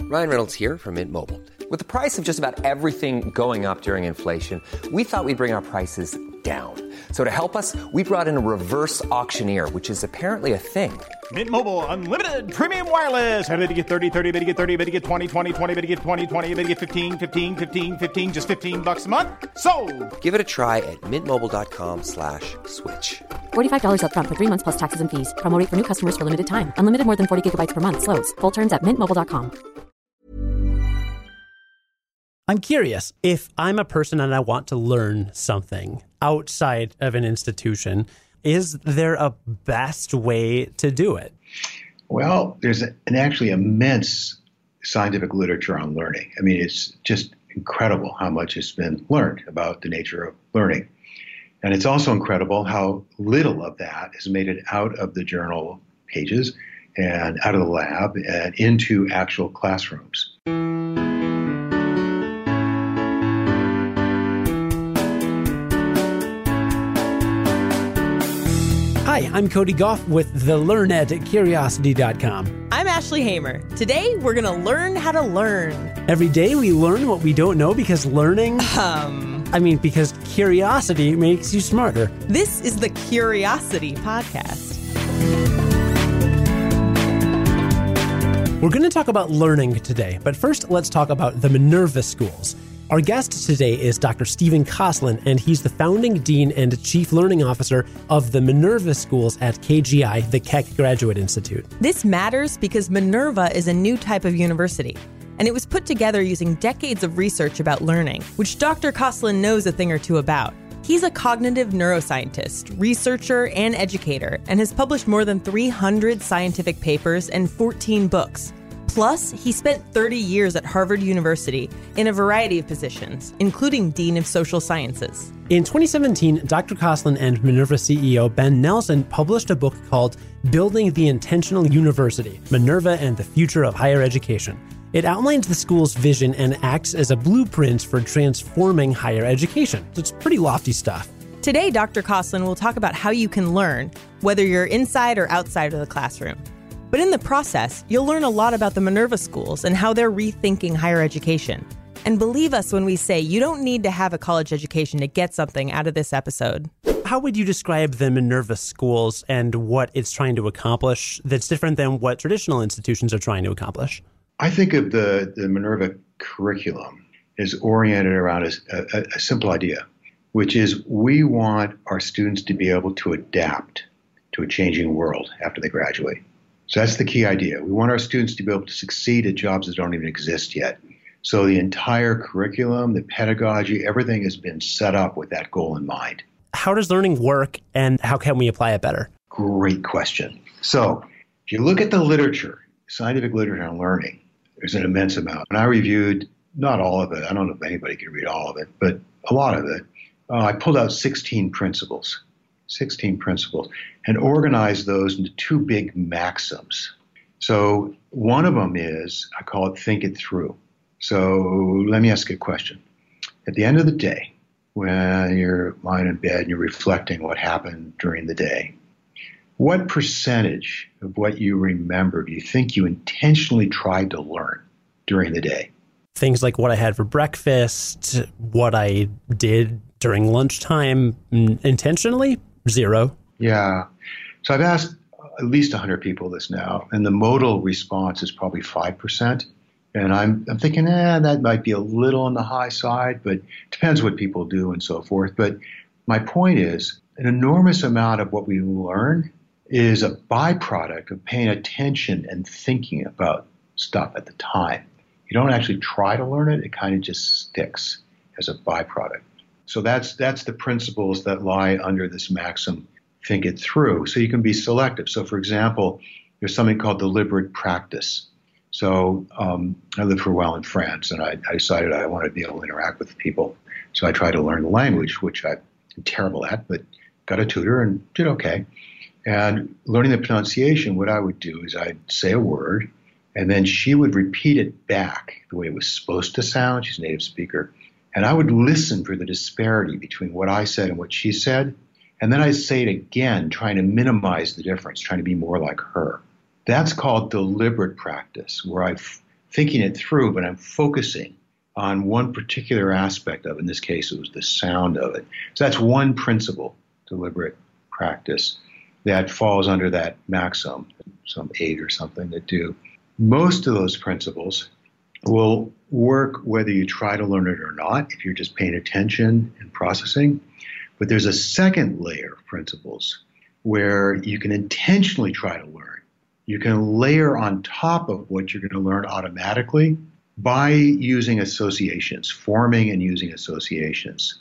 Ryan Reynolds here from Mint Mobile. With the price of just about everything going up during inflation, we thought we'd bring our prices down. So to help us, we brought in a reverse auctioneer, which is apparently a thing. Mint Mobile Unlimited Premium Wireless. How to get 30, 30, bit to get 30, bit to get 20, 20, 20, bit to get 20, 20, bit to get 15, 15, 15, 15, just $15 a month? Sold! Give it a try at mintmobile.com/switch. $45 up front for 3 months plus taxes and fees. Promo rate for new customers for limited time. Unlimited more than 40 gigabytes per month. Slows full terms at mintmobile.com. I'm curious, if I'm a person and I want to learn something outside of an institution, is there a best way to do it? Well, there's actually immense scientific literature on learning. I mean, it's just incredible how much has been learned about the nature of learning. And it's also incredible how little of that has made it out of the journal pages and out of the lab and into actual classrooms. Hi, I'm Cody Goff with The Learn at Curiosity.com. I'm Ashley Hamer. Today, we're going to learn how to learn. Every day we learn what we don't know because learning... because curiosity makes you smarter. This is the Curiosity Podcast. We're going to talk about learning today, but first let's talk about the Minerva Schools. Our guest today is Dr. Stephen Kosslyn, and he's the founding dean and chief learning officer of the Minerva Schools at KGI, the Keck Graduate Institute. This matters because Minerva is a new type of university, and it was put together using decades of research about learning, which Dr. Kosslyn knows a thing or two about. He's a cognitive neuroscientist, researcher, and educator, and has published more than 300 scientific papers and 14 books. Plus, he spent 30 years at Harvard University in a variety of positions, including Dean of Social Sciences. In 2017, Dr. Kosslyn and Minerva CEO Ben Nelson published a book called Building the Intentional University, Minerva and the Future of Higher Education. It outlines the school's vision and acts as a blueprint for transforming higher education. It's pretty lofty stuff. Today, Dr. Kosslyn will talk about how you can learn, whether you're inside or outside of the classroom. But in the process, you'll learn a lot about the Minerva Schools and how they're rethinking higher education. And believe us when we say you don't need to have a college education to get something out of this episode. How would you describe the Minerva Schools and what it's trying to accomplish that's different than what traditional institutions are trying to accomplish? I think of the Minerva curriculum as oriented around a simple idea, which is we want our students to be able to adapt to a changing world after they graduate. So that's the key idea. We want our students to be able to succeed at jobs that don't even exist yet. So the entire curriculum, the pedagogy, everything has been set up with that goal in mind. How does learning work and how can we apply it better? Great question. So if you look at the literature, scientific literature on learning, there's an immense amount. And I reviewed not all of it. I don't know if anybody can read all of it, but a lot of it. I pulled out 16 principles, and organized those into two big maxims. So one of them is, I call it think it through. So let me ask you a question. At the end of the day, when you're lying in bed and you're reflecting what happened during the day, what percentage of what you remember do you think you intentionally tried to learn during the day? Things like what I had for breakfast, what I did during lunchtime, intentionally, 0. Yeah. So I've asked at least 100 people this now, and the modal response is probably 5%. And I'm thinking, that might be a little on the high side, but it depends what people do and so forth. But my point is, an enormous amount of what we learn is a byproduct of paying attention and thinking about stuff at the time. You don't actually try to learn it. It kind of just sticks as a byproduct. So that's the principles that lie under this maxim, think it through. So you can be selective. So for example, there's something called deliberate practice. So I lived for a while in France, and I decided I wanted to be able to interact with people. So I tried to learn the language, which I'm terrible at, but got a tutor and did okay. And learning the pronunciation, what I would do is I'd say a word, and then she would repeat it back the way it was supposed to sound. She's a native speaker. And I would listen for the disparity between what I said and what she said. And then I'd say it again, trying to minimize the difference, trying to be more like her. That's called deliberate practice, where I thinking it through, but I'm focusing on one particular aspect of it. In this case, it was the sound of it. So that's one principle, deliberate practice, that falls under that maxim, some 8 or something that do. Most of those principles will work whether you try to learn it or not, if you're just paying attention and processing. But there's a second layer of principles where you can intentionally try to learn. You can layer on top of what you're going to learn automatically by using associations, forming and using associations.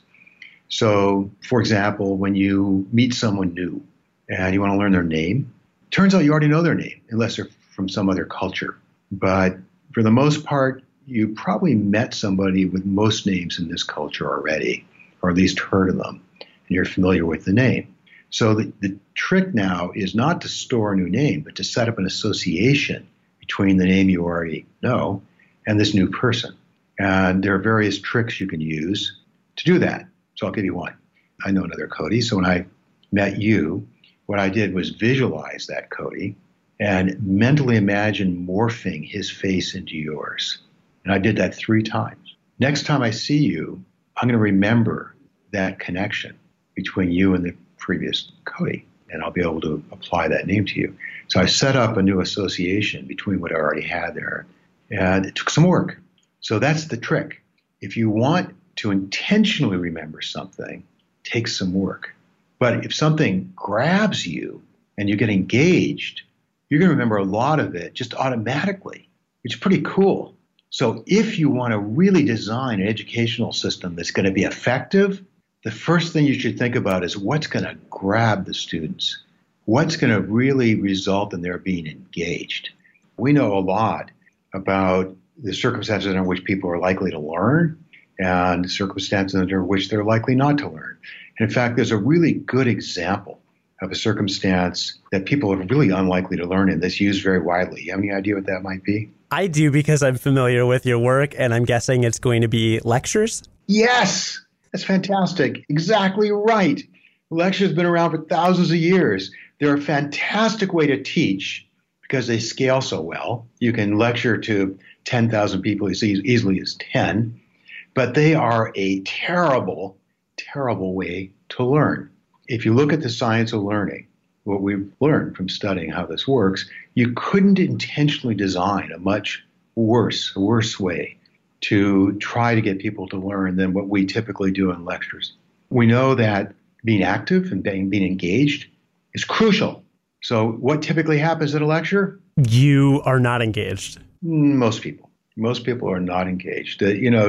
So, for example, when you meet someone new and you want to learn their name, turns out you already know their name, unless they're from some other culture. But for the most part, you probably met somebody with most names in this culture already, or at least heard of them, and you're familiar with the name. So the trick now is not to store a new name, but to set up an association between the name you already know and this new person. And there are various tricks you can use to do that. So I'll give you one. I know another Cody. So when I met you, what I did was visualize that Cody and mentally imagine morphing his face into yours. And I did that 3 times. Next time I see you, I'm going to remember that connection between you and the previous Cody, and I'll be able to apply that name to you. So I set up a new association between what I already had there, and it took some work. So that's the trick. If you want to intentionally remember something, it takes some work. But if something grabs you and you get engaged, you're going to remember a lot of it just automatically, which is pretty cool. So if you want to really design an educational system that's going to be effective, the first thing you should think about is what's going to grab the students, what's going to really result in their being engaged. We know a lot about the circumstances under which people are likely to learn and the circumstances under which they're likely not to learn. And in fact, there's a really good example of a circumstance that people are really unlikely to learn in that's used very widely. You have any idea what that might be? I do, because I'm familiar with your work, and I'm guessing it's going to be lectures? Yes, that's fantastic. Exactly right. Lectures have been around for thousands of years. They're a fantastic way to teach because they scale so well. You can lecture to 10,000 people as easily as 10, but they are a terrible, terrible way to learn. If you look at the science of learning, what we've learned from studying how this works, you couldn't intentionally design a much worse way to try to get people to learn than what we typically do in lectures. We know that being active and being engaged is crucial. So what typically happens at a lecture? You are not engaged. Most people. Most people are not engaged.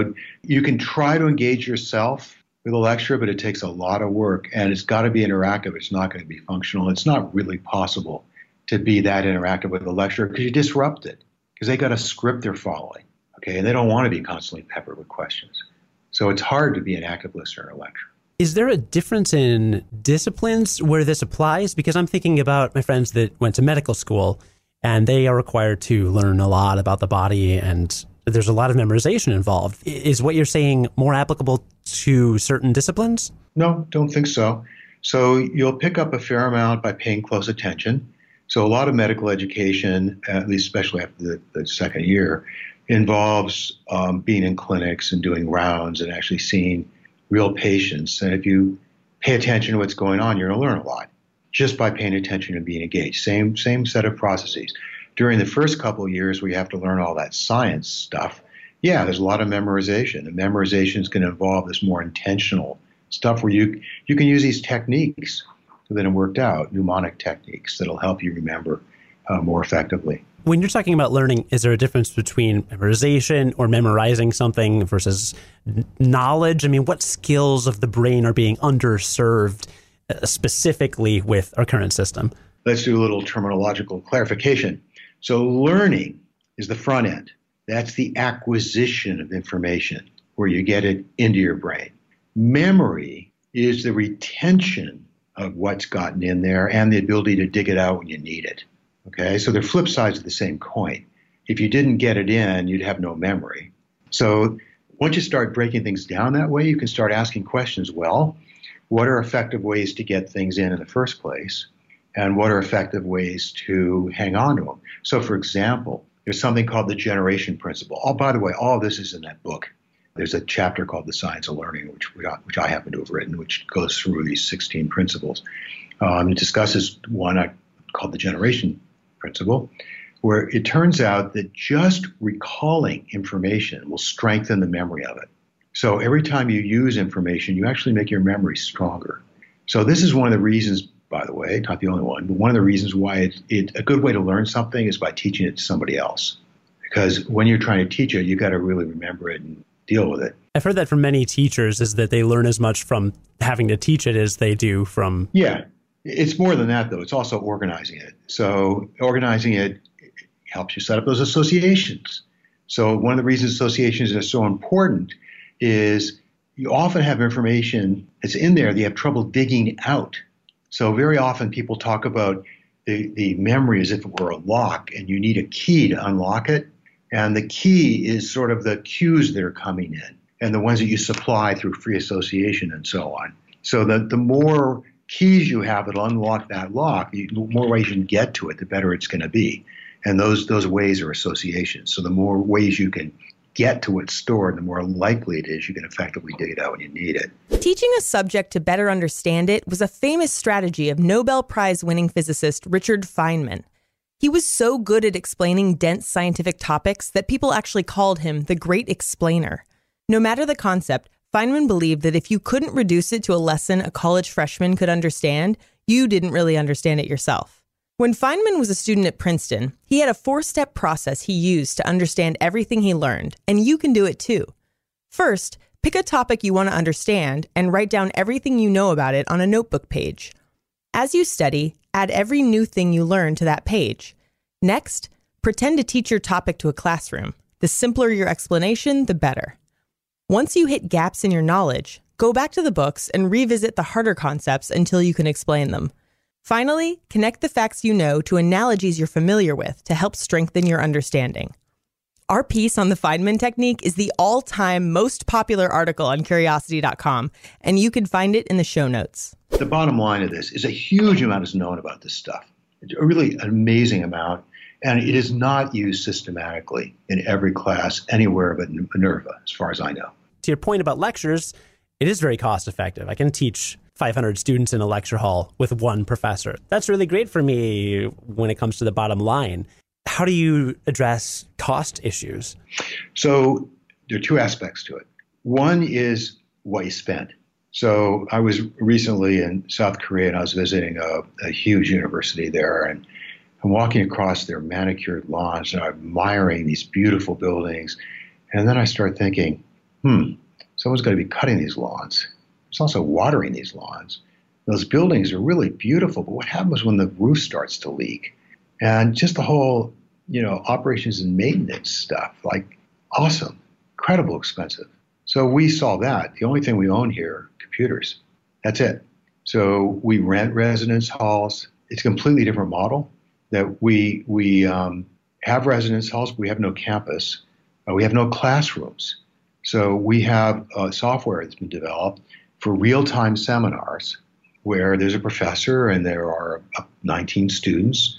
You can try to engage yourself with a lecture, but it takes a lot of work, and it's got to be interactive. It's not going to be functional. It's not really possible to be that interactive with a lecture because you disrupt it, because they got a script they're following, okay, and they don't want to be constantly peppered with questions. So it's hard to be an active listener in a lecture. Is there a difference in disciplines where this applies? Because I'm thinking about my friends that went to medical school, and they are required to learn a lot about the body, and there's a lot of memorization involved. Is what you're saying more applicable to certain disciplines? No, don't think so. So you'll pick up a fair amount by paying close attention. So a lot of medical education, at least especially after the second year, involves being in clinics and doing rounds and actually seeing real patients. And if you pay attention to what's going on, you're going to learn a lot just by paying attention and being engaged. Same set of processes. During the first couple of years where you have to learn all that science stuff, yeah, there's a lot of memorization. And memorization is going to involve this more intentional stuff where you can use these techniques that have worked out, mnemonic techniques that'll help you remember more effectively. When you're talking about learning, is there a difference between memorization or memorizing something versus knowledge? I mean, what skills of the brain are being underserved specifically with our current system? Let's do a little terminological clarification. So learning is the front end. That's the acquisition of information where you get it into your brain. Memory is the retention of what's gotten in there and the ability to dig it out when you need it. Okay, so they're flip sides of the same coin. If you didn't get it in, you'd have no memory. So once you start breaking things down that way, you can start asking questions. Well, what are effective ways to get things in the first place? And what are effective ways to hang on to them? So, for example, There's something called the generation principle. Oh, by the way, all of this is in that book. There's a chapter called The Science of Learning, which I happen to have written, which goes through these 16 principles. It discusses one called the generation principle, where it turns out that just recalling information will strengthen the memory of it. So every time you use information, you actually make your memory stronger. So this is one of the reasons, by the way, not the only one, but one of the reasons why a good way to learn something is by teaching it to somebody else. Because when you're trying to teach it, you got to really remember it and deal with it. I've heard that from many teachers is that they learn as much from having to teach it as they do from... Yeah, it's more than that, though. It's also organizing it. So organizing it helps you set up those associations. So one of the reasons associations are so important is you often have information that's in there that you have trouble digging out. So very often people talk about the memory as if it were a lock, and you need a key to unlock it. And the key is sort of the cues that are coming in and the ones that you supply through free association and so on. So the more keys you have that'll unlock that lock, the more ways you can get to it, the better it's going to be. And those ways are associations. So the more ways you can get to what's stored, the more likely it is you can effectively dig it out when you need it. Teaching a subject to better understand it was a famous strategy of Nobel Prize-winning physicist Richard Feynman. He was so good at explaining dense scientific topics that people actually called him the Great Explainer. No matter the concept, Feynman believed that if you couldn't reduce it to a lesson a college freshman could understand, you didn't really understand it yourself. When Feynman was a student at Princeton, he had a 4-step process he used to understand everything he learned, and you can do it too. First, pick a topic you want to understand and write down everything you know about it on a notebook page. As you study, add every new thing you learn to that page. Next, pretend to teach your topic to a classroom. The simpler your explanation, the better. Once you hit gaps in your knowledge, go back to the books and revisit the harder concepts until you can explain them. Finally, connect the facts you know to analogies you're familiar with to help strengthen your understanding. Our piece on the Feynman technique is the all-time most popular article on Curiosity.com, and you can find it in the show notes. The bottom line of this is a huge amount is known about this stuff. It's a really amazing amount, and it is not used systematically in every class anywhere but Minerva, as far as I know. To your point about lectures, it is very cost effective. I can teach 500 students in a lecture hall with one professor. That's really great for me when it comes to the bottom line. How do you address cost issues? So there are two aspects to it. One is what you spend. So I was recently in South Korea and I was visiting a huge university there, and I'm walking across their manicured lawns and I'm admiring these beautiful buildings. And then I start thinking, someone's going to be cutting these lawns. It's also watering these lawns. Those buildings are really beautiful, but what happens when the roof starts to leak? And just the whole, operations and maintenance stuff, like awesome, incredible expensive. So we saw that. The only thing we own here are computers. That's it. So we rent residence halls. It's a completely different model that we have residence halls, but we have no campus. We have no classrooms. So we have software that's been developed for real-time seminars where there's a professor and there are 19 students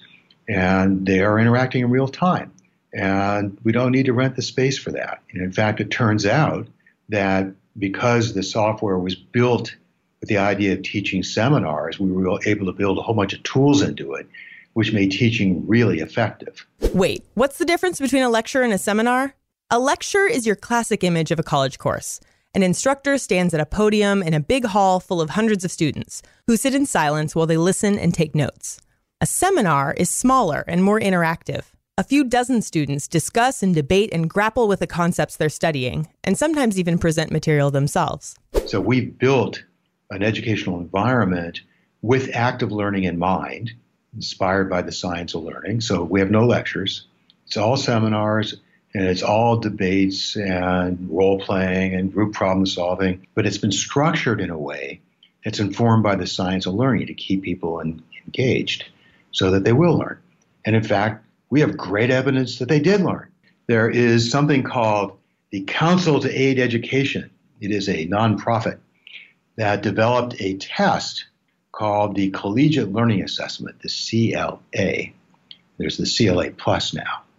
and they are interacting in real time. And we don't need to rent the space for that. And in fact, it turns out that because the software was built with the idea of teaching seminars, we were able to build a whole bunch of tools into it, which made teaching really effective. Wait, what's the difference between a lecture and a seminar? A lecture is your classic image of a college course. An instructor stands at a podium in a big hall full of hundreds of students who sit in silence while they listen and take notes. A seminar is smaller and more interactive. A few dozen students discuss and debate and grapple with the concepts they're studying, and sometimes even present material themselves. So we've built an educational environment with active learning in mind, inspired by the science of learning. So we have no lectures. It's all seminars. And it's all debates and role-playing and group problem-solving, but it's been structured in a way that's informed by the science of learning to keep people engaged so that they will learn. And in fact, we have great evidence that they did learn. There is something called the Council to Aid Education. It is a nonprofit that developed a test called the Collegiate Learning Assessment, the CLA. There's the CLA Plus now.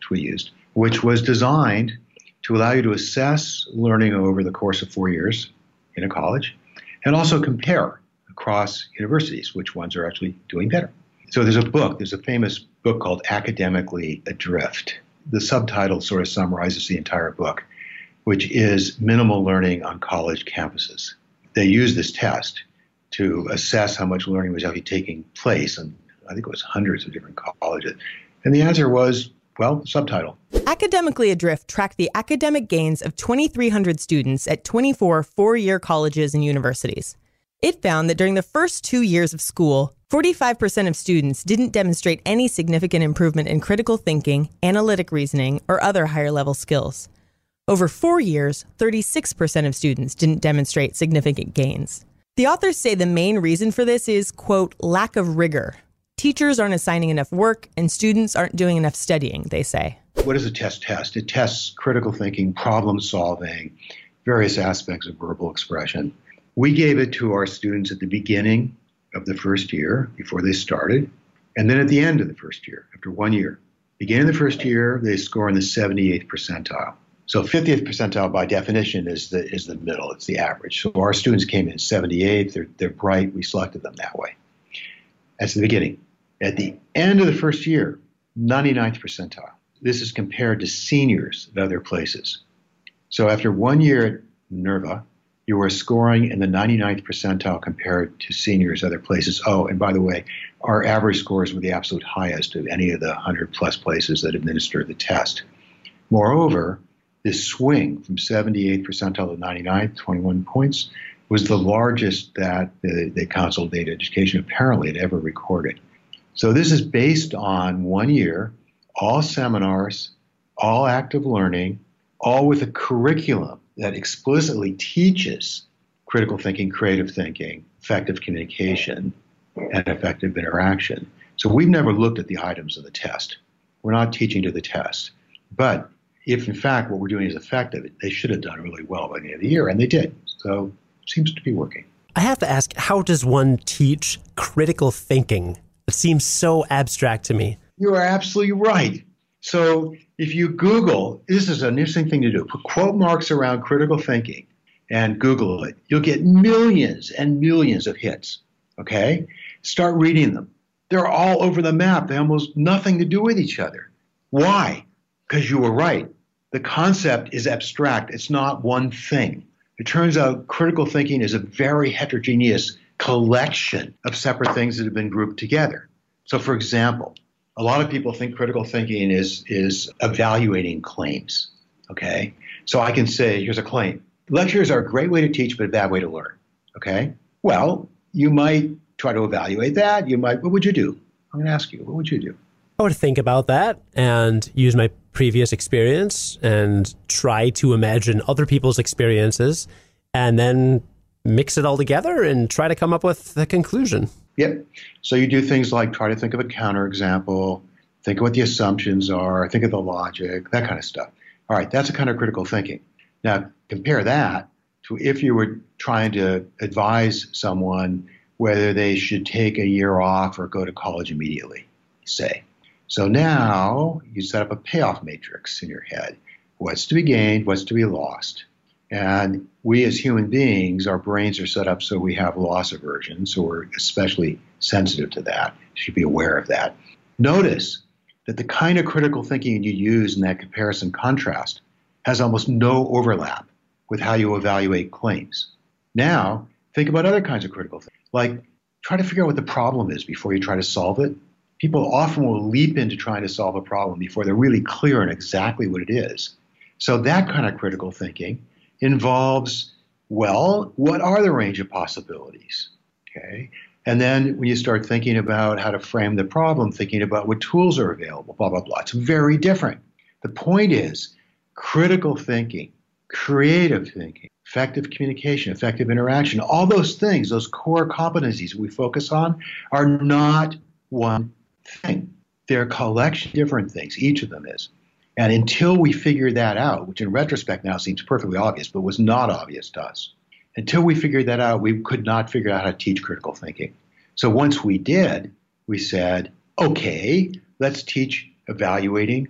which we used, which was designed to allow you to assess learning over the course of 4 years in a college and also compare across universities which ones are actually doing better. So there's a famous book called Academically Adrift. The subtitle sort of summarizes the entire book, which is Minimal Learning on College Campuses. They used this test to assess how much learning was actually taking place, and I think it was hundreds of different colleges. And the answer was, well, subtitle. Academically Adrift tracked the academic gains of 2,300 students at 24 four-year colleges and universities. It found that during the first 2 years of school, 45% of students didn't demonstrate any significant improvement in critical thinking, analytic reasoning, or other higher-level skills. Over 4 years, 36% of students didn't demonstrate significant gains. The authors say the main reason for this is, quote, lack of rigor. Teachers aren't assigning enough work and students aren't doing enough studying, they say. What does a test test? It tests critical thinking, problem solving, various aspects of verbal expression. We gave it to our students at the beginning of the first year, before they started, and then at the end of the first year, after 1 year. Beginning of the first year, they score in the 78th percentile. So 50th percentile, by definition, is the middle. It's the average. So our students came in 78th. They're bright. We selected them that way. That's the beginning. At the end of the first year, 99th percentile. This is compared to seniors at other places. So after 1 year at Minerva, you were scoring in the 99th percentile compared to seniors other places. Oh, and by the way, our average scores were the absolute highest of any of the 100-plus places that administered the test. Moreover, this swing from 78th percentile to 99th, 21 points, was the largest that the Consolidated Education apparently had ever recorded. So this is based on 1 year, all seminars, all active learning, all with a curriculum that explicitly teaches critical thinking, creative thinking, effective communication, and effective interaction. So we've never looked at the items of the test. We're not teaching to the test. But if, in fact, what we're doing is effective, they should have done really well by the end of the year, and they did. So it seems to be working. I have to ask, how does one teach critical thinking? It seems so abstract to me. You are absolutely right. So if you Google, this is an interesting thing to do, put quote marks around critical thinking and Google it. You'll get millions and millions of hits, okay? Start reading them. They're all over the map. They almost nothing to do with each other. Why? Because you were right. The concept is abstract. It's not one thing. It turns out critical thinking is a very heterogeneous collection of separate things that have been grouped together. So, for example, a lot of people think critical thinking is evaluating claims, okay? So I can say, here's a claim. Lectures are a great way to teach, but a bad way to learn, okay? Well, you might try to evaluate that. What would you do? I'm going to ask you, what would you do? I would think about that and use my previous experience and try to imagine other people's experiences and then mix it all together and try to come up with a conclusion. Yep. So you do things like try to think of a counterexample, think of what the assumptions are, think of the logic, that kind of stuff. All right, that's a kind of critical thinking. Now, compare that to if you were trying to advise someone whether they should take a year off or go to college immediately, say. So now you set up a payoff matrix in your head. What's to be gained, what's to be lost? And we as human beings, our brains are set up so we have loss aversion, so we're especially sensitive to that. You should be aware of that. Notice that the kind of critical thinking you use in that comparison contrast has almost no overlap with how you evaluate claims. Now, think about other kinds of critical thinking, like try to figure out what the problem is before you try to solve it. People often will leap into trying to solve a problem before they're really clear on exactly what it is. So that kind of critical thinking involves, well, what are the range of possibilities? Okay. And then when you start thinking about how to frame the problem, thinking about what tools are available, blah, blah, blah. It's very different. The point is critical thinking, creative thinking, effective communication, effective interaction, all those things, those core competencies we focus on are not one thing. They're a collection of different things. Each of them is. And until we figure that out, which in retrospect now seems perfectly obvious, but was not obvious to us, until we figured that out, we could not figure out how to teach critical thinking. So once we did, we said, okay, let's teach evaluating,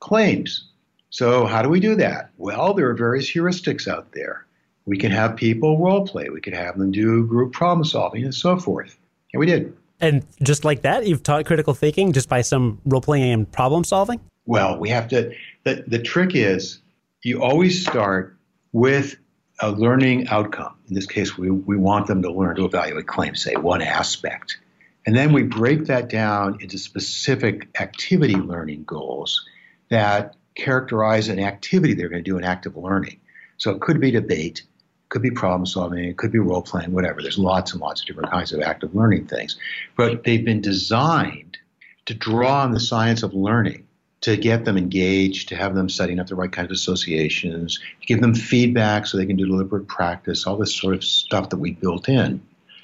claims. So how do we do that? Well, there are various heuristics out there. We can have people role play. We could have them do group problem solving and so forth. And we did. And just like that, you've taught critical thinking just by some role playing and problem solving? Well, we have to, the trick is you always start with a learning outcome. In this case, we want them to learn to evaluate claims, say one aspect. And then we break that down into specific activity learning goals that characterize an activity they're going to do in active learning. So it could be debate, could be problem solving, it could be role playing, whatever. There's lots and lots of different kinds of active learning things. But they've been designed to draw on the science of learning, to get them engaged, to have them setting up the right kind of associations, to give them feedback so they can do deliberate practice, all this sort of stuff that we built in.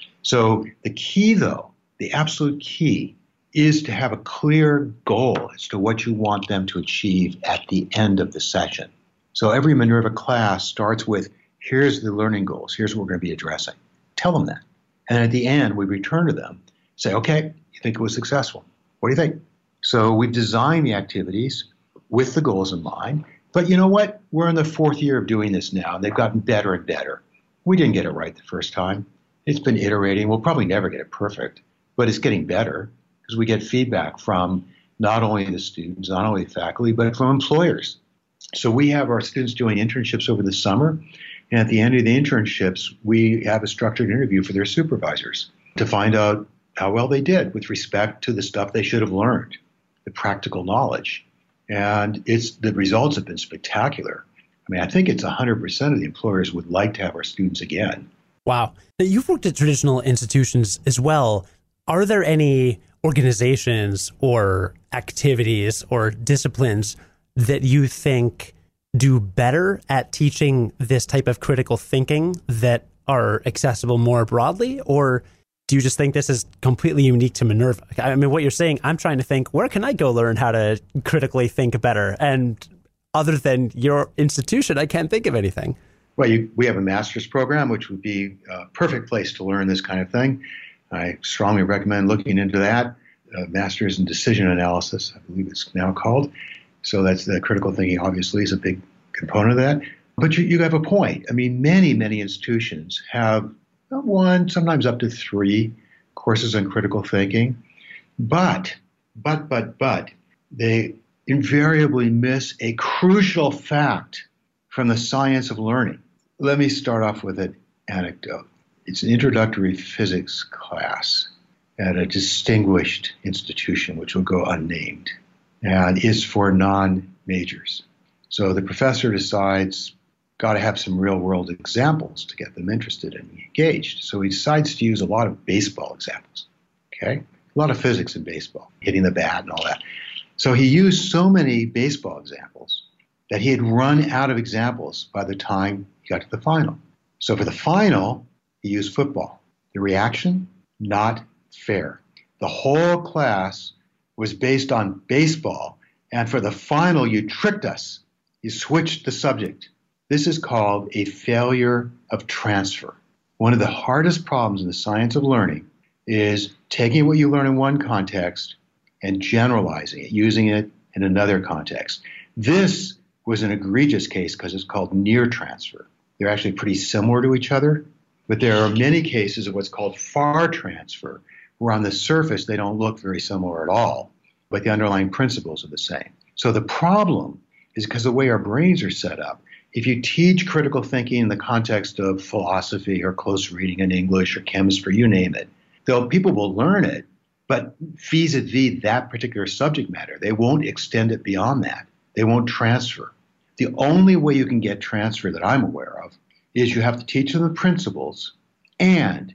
So the key, though, the absolute key, is to have a clear goal as to what you want them to achieve at the end of the session. So every Minerva class starts with, here's the learning goals, here's what we're going to be addressing. Tell them that. And at the end, we return to them, say, okay, you think it was successful? What do you think? So we've designed the activities with the goals in mind. But you know what? We're in the 4th year of doing this now, and they've gotten better and better. We didn't get it right the first time. It's been iterating. We'll probably never get it perfect, but it's getting better because we get feedback from not only the students, not only the faculty, but from employers. So we have our students doing internships over the summer, and at the end of the internships, we have a structured interview for their supervisors to find out how well they did with respect to the stuff they should have learned, the practical knowledge. And the results have been spectacular. I mean, I think it's 100% of the employers would like to have our students again. Wow. Now, you've worked at traditional institutions as well. Are there any organizations or activities or disciplines that you think do better at teaching this type of critical thinking that are accessible more broadly? Or do you just think this is completely unique to Minerva? I mean, what you're saying, I'm trying to think, where can I go learn how to critically think better? And other than your institution, I can't think of anything. Well, we have a master's program, which would be a perfect place to learn this kind of thing. I strongly recommend looking into that. Master's in Decision Analysis, I believe it's now called. So that's the critical thinking, obviously, is a big component of that. But you have a point. I mean, many, many institutions have one, sometimes up to 3 courses on critical thinking. But they invariably miss a crucial fact from the science of learning. Let me start off with an anecdote. It's an introductory physics class at a distinguished institution, which will go unnamed, and is for non-majors. So the professor decides, got to have some real-world examples to get them interested and engaged. So he decides to use a lot of baseball examples, okay? A lot of physics in baseball, hitting the bat and all that. So he used so many baseball examples that he had run out of examples by the time he got to the final. So for the final, he used football. The reaction, not fair. The whole class was based on baseball, and for the final, you tricked us. You switched the subject. This is called a failure of transfer. One of the hardest problems in the science of learning is taking what you learn in one context and generalizing it, using it in another context. This was an egregious case because it's called near transfer. They're actually pretty similar to each other, but there are many cases of what's called far transfer, where on the surface they don't look very similar at all, but the underlying principles are the same. So the problem is because the way our brains are set up, if you teach critical thinking in the context of philosophy or close reading in English or chemistry, you name it, people will learn it, but vis-a-vis that particular subject matter, they won't extend it beyond that. They won't transfer. The only way you can get transfer that I'm aware of is you have to teach them the principles and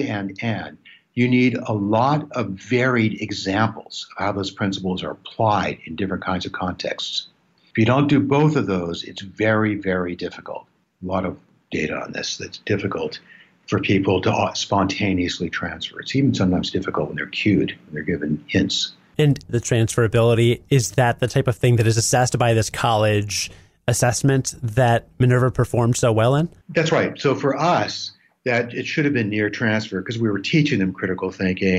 you need a lot of varied examples of how those principles are applied in different kinds of contexts. If you don't do both of those, it's very, very difficult. A lot of data on this that's difficult for people to spontaneously transfer. It's even sometimes difficult when they're cued, when they're given hints. And the transferability, is that the type of thing that is assessed by this college assessment that Minerva performed so well in? That's right. So for us, that it should have been near transfer because we were teaching them critical thinking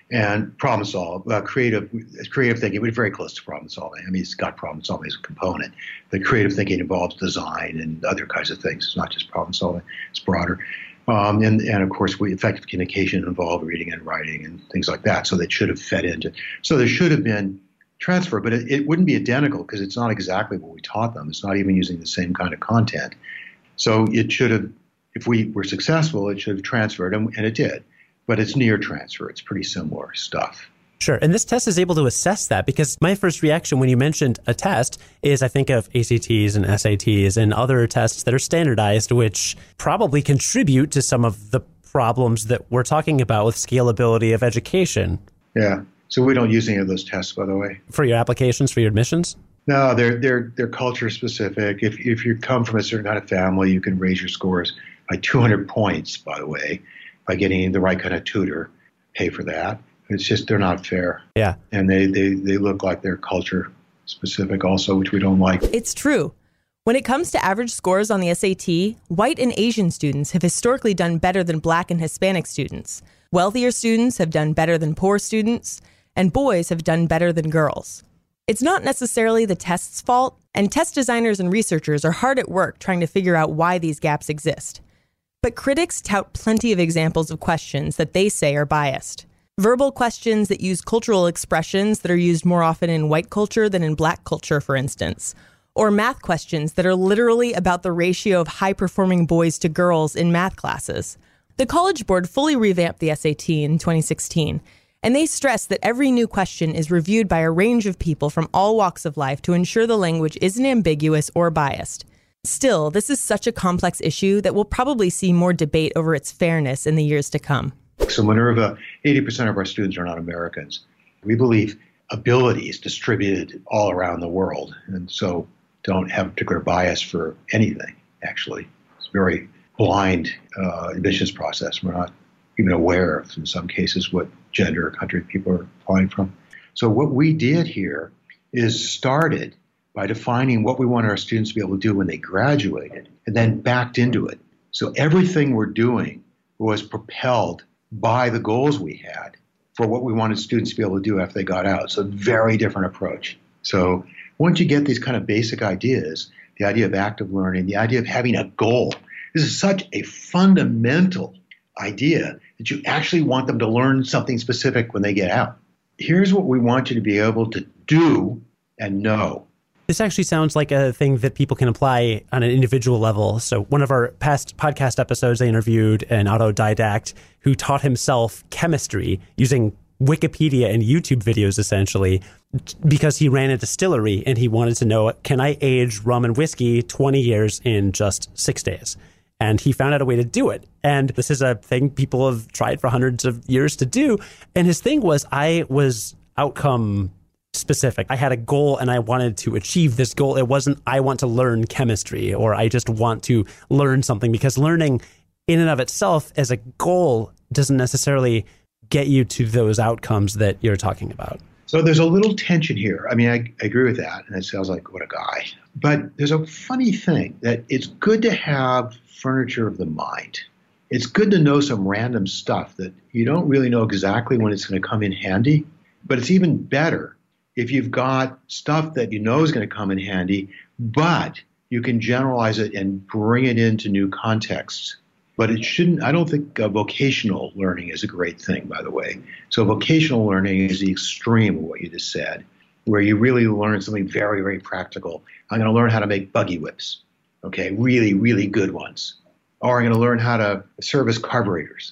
and problem solve, creative thinking. We're very close to problem solving. I mean, it's got problem solving as a component, but creative thinking involves design and other kinds of things. It's not just problem solving; it's broader. And of course, effective communication involved reading and writing and things like that. So that should have fed into. So there should have been transfer, but it wouldn't be identical because it's not exactly what we taught them. It's not even using the same kind of content. So it should have, if we were successful, it should have transferred, and it did. But it's near transfer. It's pretty similar stuff. Sure. And this test is able to assess that, because my first reaction when you mentioned a test is I think of ACTs and SATs and other tests that are standardized, which probably contribute to some of the problems that we're talking about with scalability of education. Yeah. So we don't use any of those tests, by the way. For your applications, for your admissions? No, they're culture specific. If you come from a certain kind of family, you can raise your scores by 200 points, by the way, by getting the right kind of tutor, pay for that. It's just, they're not fair. Yeah. And they look like they're culture specific also, which we don't like. It's true. When it comes to average scores on the SAT, white and Asian students have historically done better than Black and Hispanic students. Wealthier students have done better than poor students, and boys have done better than girls. It's not necessarily the test's fault, and test designers and researchers are hard at work trying to figure out why these gaps exist. But critics tout plenty of examples of questions that they say are biased. Verbal questions that use cultural expressions that are used more often in white culture than in Black culture, for instance. Or math questions that are literally about the ratio of high-performing boys to girls in math classes. The College Board fully revamped the SAT in 2016, and they stress that every new question is reviewed by a range of people from all walks of life to ensure the language isn't ambiguous or biased. Still, this is such a complex issue that we'll probably see more debate over its fairness in the years to come. So Minerva, 80% of our students are not Americans. We believe ability is distributed all around the world, and so don't have a particular bias for anything, actually. It's a very blind admissions process. We're not even aware of, in some cases, what gender or country people are applying from. So what we did here is started by defining what we wanted our students to be able to do when they graduated, and then backed into it. So everything we're doing was propelled by the goals we had for what we wanted students to be able to do after they got out. So very different approach. So once you get these kind of basic ideas, the idea of active learning, the idea of having a goal, this is such a fundamental idea that you actually want them to learn something specific when they get out. Here's what we want you to be able to do and know. This actually sounds like a thing that people can apply on an individual level. So one of our past podcast episodes, I interviewed an autodidact who taught himself chemistry using Wikipedia and YouTube videos, essentially, because he ran a distillery and he wanted to know, can I age rum and whiskey 20 years in just 6 days? And he found out a way to do it. And this is a thing people have tried for hundreds of years to do. And his thing was, I was outcome specific. I had a goal and I wanted to achieve this goal. It wasn't, I want to learn chemistry or I just want to learn something, because learning in and of itself as a goal doesn't necessarily get you to those outcomes that you're talking about. So there's a little tension here. I mean, I agree with that. And it sounds like, what a guy. But there's a funny thing that it's good to have furniture of the mind. It's good to know some random stuff that you don't really know exactly when it's going to come in handy. But it's even better if you've got stuff that you know is going to come in handy, but you can generalize it and bring it into new contexts. But it shouldn't, I don't think vocational learning is a great thing, by the way. So vocational learning is the extreme of what you just said, where you really learn something very, very practical. I'm going to learn how to make buggy whips, okay, really, really good ones. Or I'm going to learn how to service carburetors.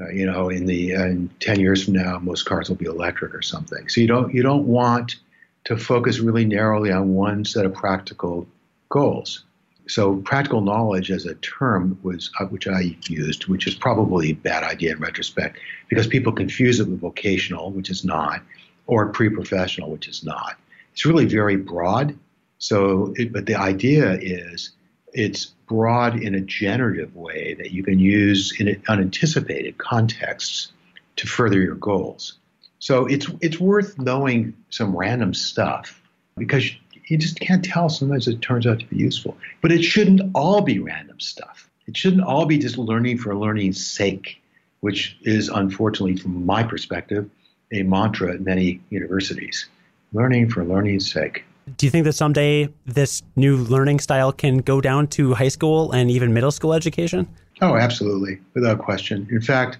In 10 years from now, most cars will be electric or something. So you don't want to focus really narrowly on one set of practical goals. So practical knowledge as a term was which I used, which is probably a bad idea in retrospect, because people confuse it with vocational, which is not, or pre-professional, which is not. It's really very broad. But the idea is it's broad in a generative way that you can use in unanticipated contexts to further your goals. So it's worth knowing some random stuff, because you just can't tell. Sometimes it turns out to be useful. But it shouldn't all be random stuff. It shouldn't all be just learning for learning's sake, which is, unfortunately, from my perspective, a mantra at many universities. Learning for learning's sake. Do you think that someday this new learning style can go down to high school and even middle school education? Oh, absolutely, without question. In fact,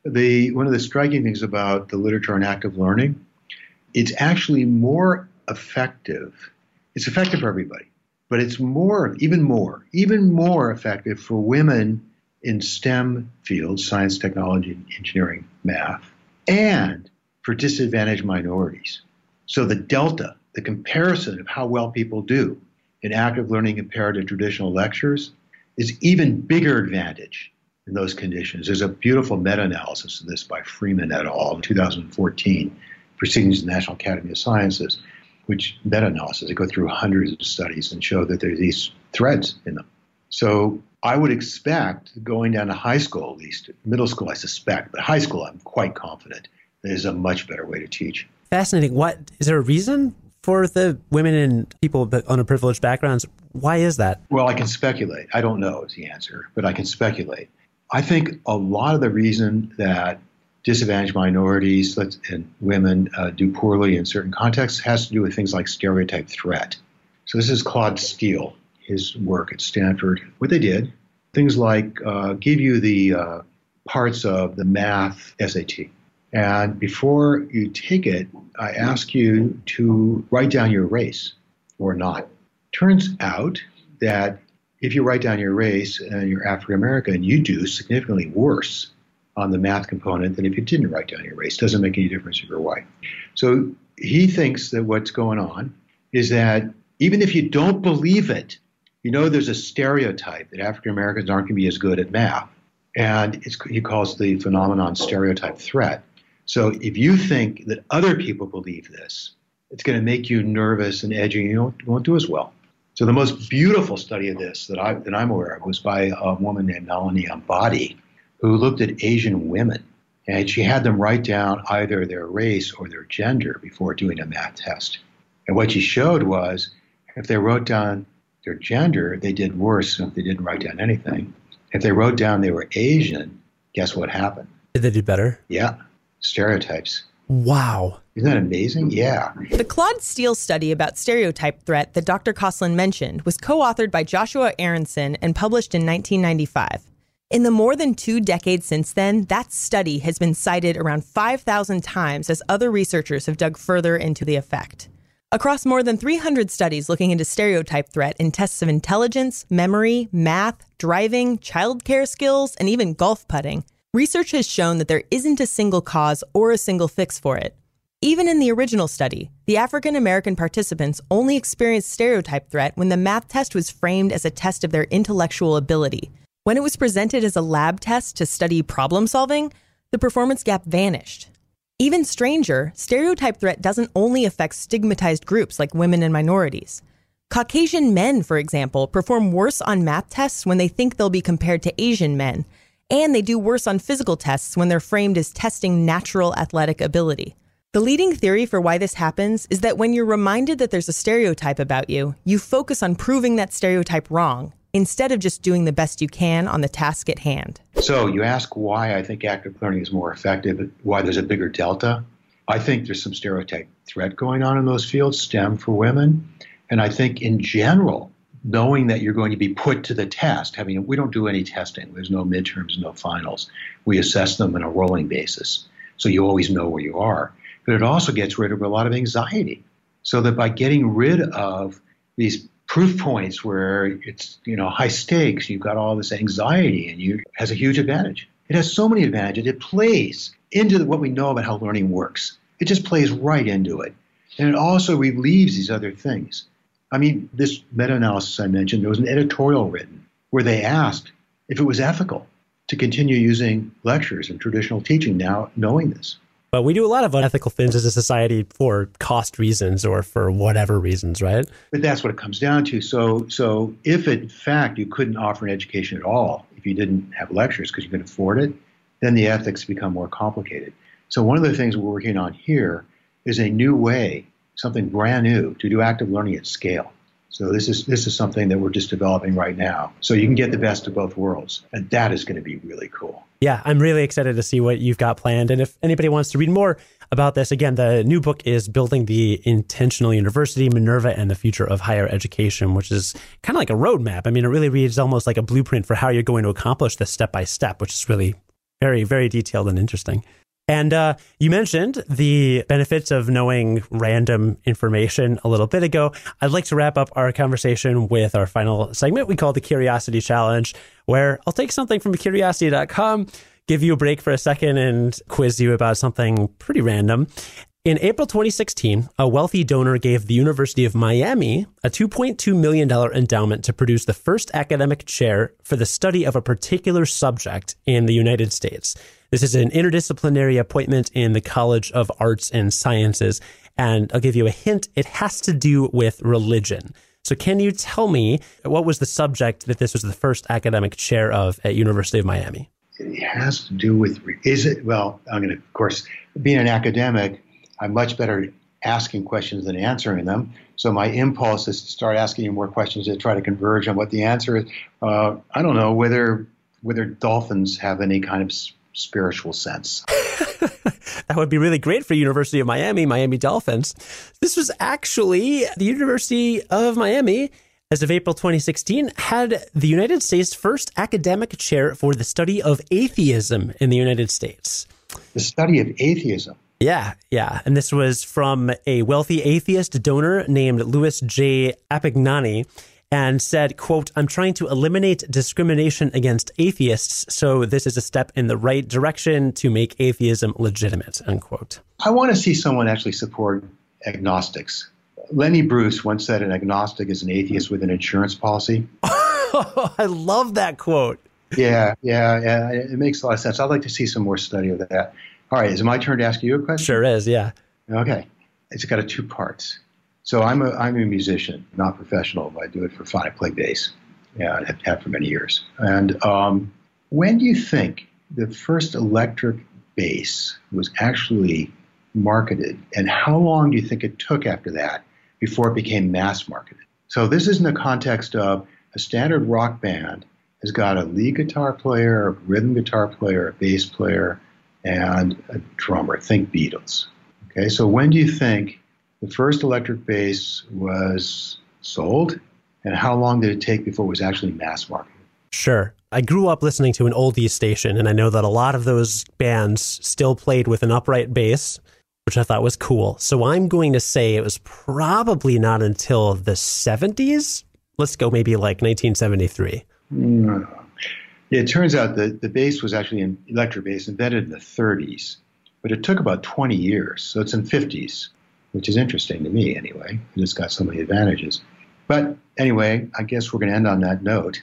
one of the striking things about the literature on active learning, it's actually more effective. It's effective for everybody, but it's even more effective for women in STEM fields, science, technology, engineering, math, and for disadvantaged minorities. So the delta, the comparison of how well people do in active learning compared to traditional lectures is even bigger advantage in those conditions. There's a beautiful meta-analysis of this by Freeman et al. In 2014, Proceedings of the National Academy of Sciences, which meta-analysis, they go through hundreds of studies and show that there's these threads in them. So I would expect going down to high school, at least, middle school I suspect, but high school I'm quite confident there's a much better way to teach. Fascinating. Is there a reason for the women and people with underprivileged backgrounds? Why is that? Well, I can speculate. I don't know is the answer, but I can speculate. I think a lot of the reason that disadvantaged minorities and women do poorly in certain contexts has to do with things like stereotype threat. So this is Claude Steele, his work at Stanford. What they did, things like give you the parts of the math SAT. And before you take it, I ask you to write down your race or not. Turns out that if you write down your race and you're African American, you do significantly worse on the math component than if you didn't write down your race. Doesn't make any difference if you're white. So he thinks that what's going on is that even if you don't believe it, you know there's a stereotype that African Americans aren't going to be as good at math. And he calls the phenomenon stereotype threat. So if you think that other people believe this, it's going to make you nervous and edgy and you won't do as well. So the most beautiful study of this that I'm aware of was by a woman named Nalini Ambady, who looked at Asian women. And she had them write down either their race or their gender before doing a math test. And what she showed was if they wrote down their gender, they did worse than if they didn't write down anything. If they wrote down they were Asian, guess what happened? Did they do better? Yeah. Stereotypes. Wow. Isn't that amazing? Yeah. The Claude Steele study about stereotype threat that Dr. Koslin mentioned was co-authored by Joshua Aronson and published in 1995. In the more than 2 decades since then, that study has been cited around 5,000 times as other researchers have dug further into the effect. Across more than 300 studies looking into stereotype threat in tests of intelligence, memory, math, driving, childcare skills, and even golf putting, research has shown that there isn't a single cause or a single fix for it. Even in the original study, the African American participants only experienced stereotype threat when the math test was framed as a test of their intellectual ability. When it was presented as a lab test to study problem solving, the performance gap vanished. Even stranger, stereotype threat doesn't only affect stigmatized groups like women and minorities. Caucasian men, for example, perform worse on math tests when they think they'll be compared to Asian men, and they do worse on physical tests when they're framed as testing natural athletic ability. The leading theory for why this happens is that when you're reminded that there's a stereotype about you, you focus on proving that stereotype wrong, instead of just doing the best you can on the task at hand. So you ask why I think active learning is more effective, why there's a bigger delta. I think there's some stereotype threat going on in those fields, STEM for women. And I think in general, knowing that you're going to be put to the test, we don't do any testing. There's no midterms, no finals. We assess them on a rolling basis. So you always know where you are. But it also gets rid of a lot of anxiety. So that by getting rid of these proof points where it's, high stakes, you've got all this anxiety and it has a huge advantage. It has so many advantages. It plays into what we know about how learning works. It just plays right into it. And it also relieves these other things. This meta-analysis I mentioned, there was an editorial written where they asked if it was ethical to continue using lectures and traditional teaching now knowing this. But we do a lot of unethical things as a society for cost reasons or for whatever reasons, right? But that's what it comes down to. So if in fact you couldn't offer an education at all, if you didn't have lectures because you couldn't afford it, then the ethics become more complicated. So one of the things we're working on here is a new way, something brand new, to do active learning at scale. So this is something that we're just developing right now. So you can get the best of both worlds. And that is going to be really cool. Yeah, I'm really excited to see what you've got planned. And if anybody wants to read more about this. Again, the new book is Building the Intentional University, Minerva and the Future of Higher Education, which is kind of like a roadmap. I mean, it really reads almost like a blueprint for how you're going to accomplish this step by step, which is really very, very detailed and interesting. And you mentioned the benefits of knowing random information a little bit ago. I'd like to wrap up our conversation with our final segment we call the Curiosity Challenge, where I'll take something from Curiosity.com, give you a break for a second, and quiz you about something pretty random. In April 2016, a wealthy donor gave the University of Miami a $2.2 million endowment to produce the first academic chair for the study of a particular subject in the United States. This is an interdisciplinary appointment in the College of Arts and Sciences. And I'll give you a hint. It has to do with religion. So can you tell me what was the subject that this was the first academic chair of at University of Miami? It has to do with, well, I'm going to, of course, being an academic, I'm much better at asking questions than answering them. So my impulse is to start asking you more questions to try to converge on what the answer is. I don't know whether dolphins have any kind of spiritual sense. That would be really great for University of Miami Dolphins. This was actually the University of Miami, as of April 2016, had the United States' first academic chair for the study of atheism in the United States. The study of atheism? Yeah. And this was from a wealthy atheist donor named Louis J. Apignani, and said, quote, "I'm trying to eliminate discrimination against atheists, so this is a step in the right direction to make atheism legitimate," unquote. I want to see someone actually support agnostics. Lenny Bruce once said an agnostic is an atheist with an insurance policy. I love that quote. Yeah. It makes a lot of sense. I'd like to see some more study of that. All right. Is it my turn to ask you a question? Sure is, yeah. Okay. It's got two parts. So I'm a musician, not professional, but I do it for fun. I play bass. Yeah, I have for many years. And when do you think the first electric bass was actually marketed? And how long do you think it took after that before it became mass marketed? So this is in the context of a standard rock band has got a lead guitar player, a rhythm guitar player, a bass player, and a drummer. Think Beatles. Okay, so when do you think the first electric bass was sold, and how long did it take before it was actually mass marketed? Sure. I grew up listening to an oldies station, and I know that a lot of those bands still played with an upright bass, which I thought was cool. So I'm going to say it was probably not until the 70s. Let's go maybe like 1973. No. Yeah, it turns out that the bass was actually an electric bass invented in the 30s, but it took about 20 years. So it's in the 50s. Which is interesting to me anyway. It's got so many advantages. But anyway, I guess we're going to end on that note.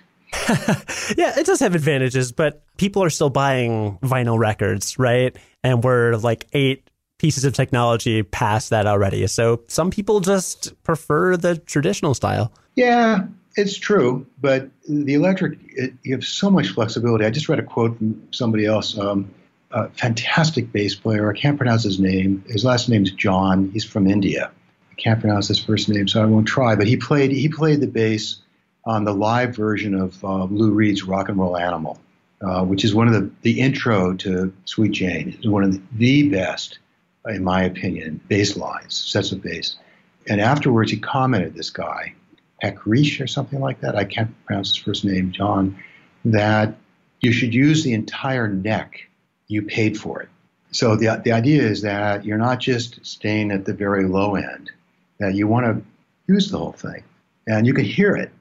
Yeah, it does have advantages, but people are still buying vinyl records, right? And we're like 8 pieces of technology past that already. So some people just prefer the traditional style. Yeah, it's true. But the electric, you have so much flexibility. I just read a quote from somebody else. A fantastic bass player. I can't pronounce his name. His last name's John. He's from India. I can't pronounce his first name, so I won't try. But he played the bass on the live version of Lou Reed's Rock and Roll Animal, which is one of the intro to Sweet Jane. It's one of the best, in my opinion, bass lines, sets of bass. And afterwards, he commented, this guy, Pekrish or something like that, I can't pronounce his first name, John, that you should use the entire neck. You paid for it. So the idea is that you're not just staying at the very low end, that you want to use the whole thing. And you can hear it.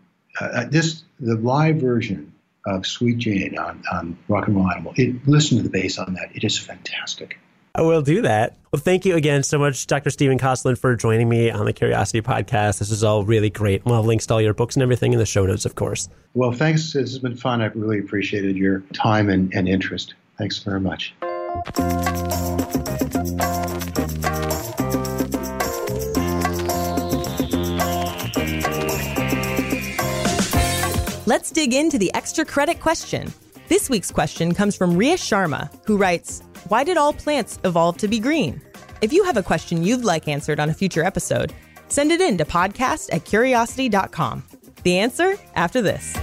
The live version of Sweet Jane on Rock and Roll Animal, listen to the bass on that. It is fantastic. I will do that. Well, thank you again so much, Dr. Stephen Kosslyn, for joining me on the Curiosity Podcast. This is all really great. We'll have links to all your books and everything in the show notes, of course. Well, thanks. This has been fun. I've really appreciated your time and interest. Thanks very much. Let's dig into the extra credit question. This week's question comes from Ria Sharma, who writes, "Why did all plants evolve to be green?" If you have a question you'd like answered on a future episode, send it in to podcast@curiosity.com. The answer after this.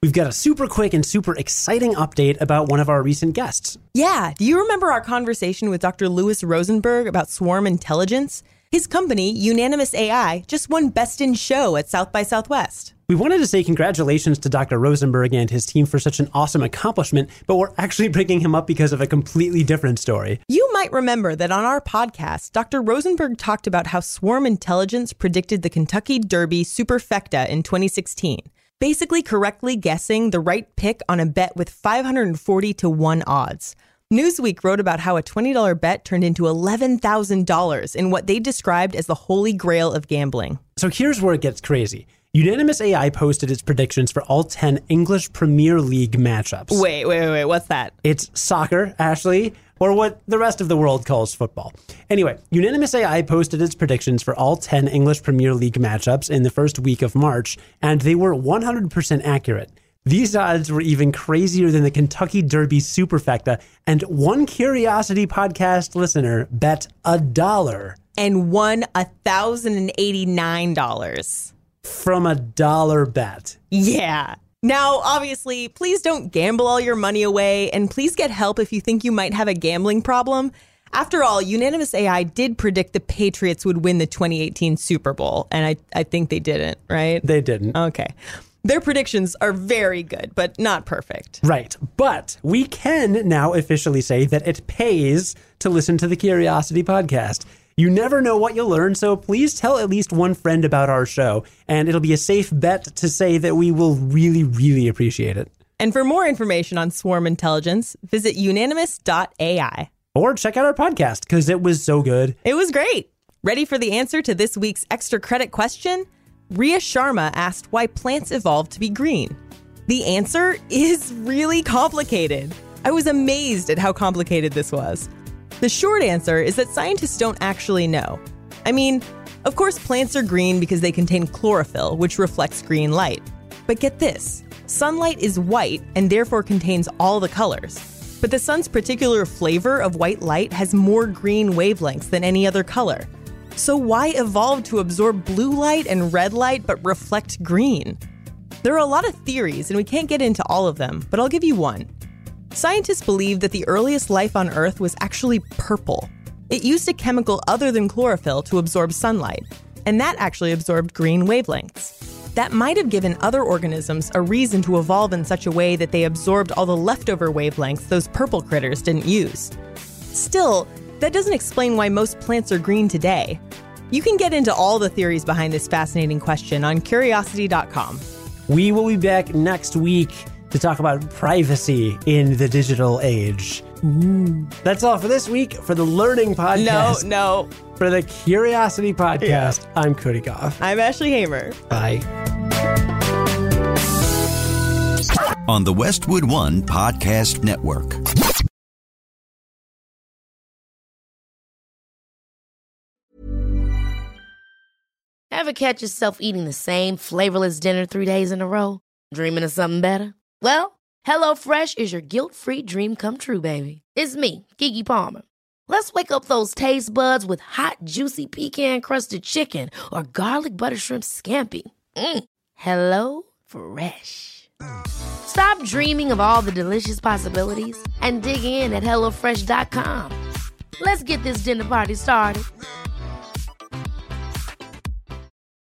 we've got a super quick and super exciting update about one of our recent guests. Yeah, do you remember our conversation with Dr. Louis Rosenberg about swarm intelligence? His company, Unanimous AI, just won Best in Show at South by Southwest. We wanted to say congratulations to Dr. Rosenberg and his team for such an awesome accomplishment, but we're actually bringing him up because of a completely different story. You might remember that on our podcast, Dr. Rosenberg talked about how swarm intelligence predicted the Kentucky Derby Superfecta in 2016, basically correctly guessing the right pick on a bet with 540 to 1 odds. Newsweek wrote about how a $20 bet turned into $11,000 in what they described as the holy grail of gambling. So here's where it gets crazy. Unanimous AI posted its predictions for all 10 English Premier League matchups. Wait, what's that? It's soccer, Ashley, or what the rest of the world calls football. Anyway, Unanimous AI posted its predictions for all 10 English Premier League matchups in the first week of March, and they were 100% accurate. These odds were even crazier than the Kentucky Derby Superfecta, and one Curiosity podcast listener bet $1 and won $1,089 from a $1 bet. Yeah. Now, obviously, please don't gamble all your money away, and please get help if you think you might have a gambling problem. After all, Unanimous AI did predict the Patriots would win the 2018 Super Bowl, and I think they didn't, right? They didn't. Okay. Their predictions are very good, but not perfect. Right. But we can now officially say that it pays to listen to the Curiosity podcast. You never know what you'll learn, so please tell at least one friend about our show, and it'll be a safe bet to say that we will really, really appreciate it. And for more information on swarm intelligence, visit unanimous.ai. Or check out our podcast, because it was so good. It was great. Ready for the answer to this week's extra credit question? Rhea Sharma asked why plants evolved to be green. The answer is really complicated. I was amazed at how complicated this was. The short answer is that scientists don't actually know. I mean, of course plants are green because they contain chlorophyll, which reflects green light. But get this, sunlight is white and therefore contains all the colors. But the sun's particular flavor of white light has more green wavelengths than any other color. So why evolve to absorb blue light and red light but reflect green? There are a lot of theories, and we can't get into all of them, but I'll give you one. Scientists believe that the earliest life on Earth was actually purple. It used a chemical other than chlorophyll to absorb sunlight, and that actually absorbed green wavelengths. That might have given other organisms a reason to evolve in such a way that they absorbed all the leftover wavelengths those purple critters didn't use. Still, that doesn't explain why most plants are green today. You can get into all the theories behind this fascinating question on Curiosity.com. We will be back next week to talk about privacy in the digital age. That's all for this week for the Learning Podcast. No. For the Curiosity Podcast, yeah. I'm Cody Goff. I'm Ashley Hamer. Bye. On the Westwood One Podcast Network. Ever catch yourself eating the same flavorless dinner 3 days in a row? Dreaming of something better? Well, HelloFresh is your guilt-free dream come true, baby. It's me, Keke Palmer. Let's wake up those taste buds with hot, juicy pecan-crusted chicken or garlic butter shrimp scampi. Hello Fresh. Stop dreaming of all the delicious possibilities and dig in at HelloFresh.com. Let's get this dinner party started.